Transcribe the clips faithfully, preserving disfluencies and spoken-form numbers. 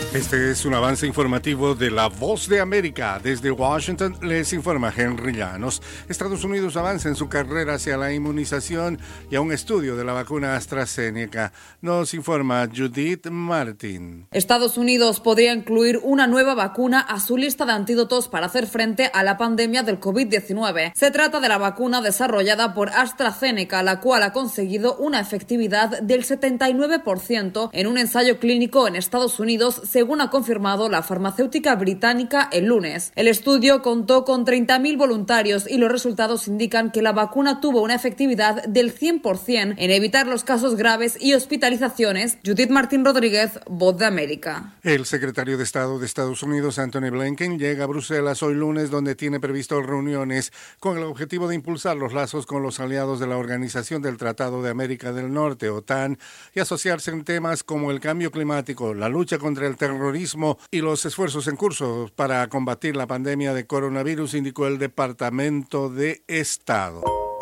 Este es un avance informativo de La Voz de América. Desde Washington les informa Henry Llanos. Estados Unidos avanza en su carrera hacia la inmunización y a un estudio de la vacuna AstraZeneca. Nos informa Judith Martin. Estados Unidos podría incluir una nueva vacuna a su lista de antídotos para hacer frente a la pandemia del COVID diecinueve. Se trata de la vacuna desarrollada por AstraZeneca, la cual ha conseguido una efectividad del setenta y nueve por ciento en un ensayo clínico en Estados Unidos, según ha confirmado la farmacéutica británica el lunes. El estudio contó con treinta mil voluntarios y los resultados indican que la vacuna tuvo una efectividad del cien por ciento en evitar los casos graves y hospitalizaciones. Judith Martín Rodríguez, Voz de América. El secretario de Estado de Estados Unidos, Antony Blinken, llega a Bruselas hoy lunes, donde tiene previsto reuniones con el objetivo de impulsar los lazos con los aliados de la Organización del Tratado de América del Norte, OTAN, y asociarse en temas como el cambio climático, la lucha contra el terrorismo y los esfuerzos en curso para combatir la pandemia de coronavirus, indicó el Departamento de Estado.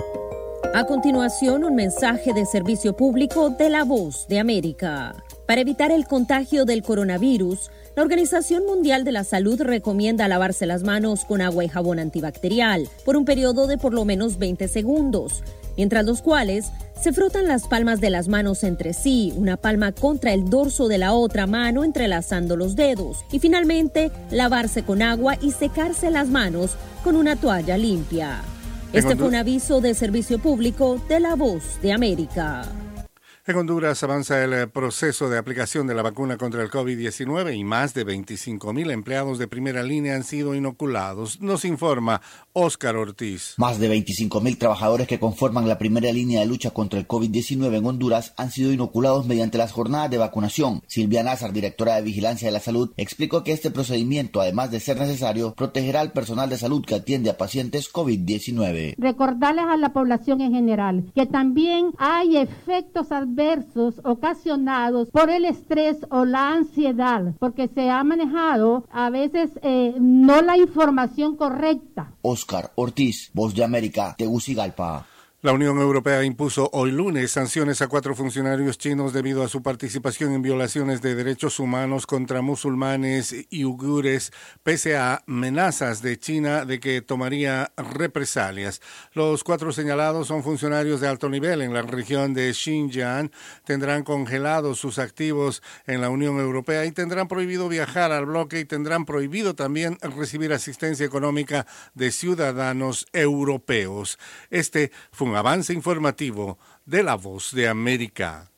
A continuación, un mensaje de servicio público de La Voz de América. Para evitar el contagio del coronavirus, la Organización Mundial de la Salud recomienda lavarse las manos con agua y jabón antibacterial por un periodo de por lo menos veinte segundos, mientras los cuales se frotan las palmas de las manos entre sí, una palma contra el dorso de la otra mano entrelazando los dedos, y finalmente lavarse con agua y secarse las manos con una toalla limpia. Este fue un aviso de servicio público de La Voz de América. En Honduras avanza el proceso de aplicación de la vacuna contra el COVID diecinueve y más de veinticinco mil empleados de primera línea han sido inoculados. Nos informa Óscar Ortiz. Más de veinticinco mil trabajadores que conforman la primera línea de lucha contra el COVID diecinueve en Honduras han sido inoculados mediante las jornadas de vacunación. Silvia Nazar, directora de Vigilancia de la Salud, explicó que este procedimiento, además de ser necesario, protegerá al personal de salud que atiende a pacientes COVID diecinueve. Recordarles a la población en general que también hay efectos adversos adversos ocasionados por el estrés o la ansiedad, porque se ha manejado a veces eh, no la información correcta. Óscar Ortiz, Voz de América, Tegucigalpa. La Unión Europea impuso hoy lunes sanciones a cuatro funcionarios chinos debido a su participación en violaciones de derechos humanos contra musulmanes y uigures, pese a amenazas de China de que tomaría represalias. Los cuatro señalados son funcionarios de alto nivel en la región de Xinjiang, tendrán congelados sus activos en la Unión Europea y tendrán prohibido viajar al bloque y tendrán prohibido también recibir asistencia económica de ciudadanos europeos. Este fue un avance informativo de La Voz de América.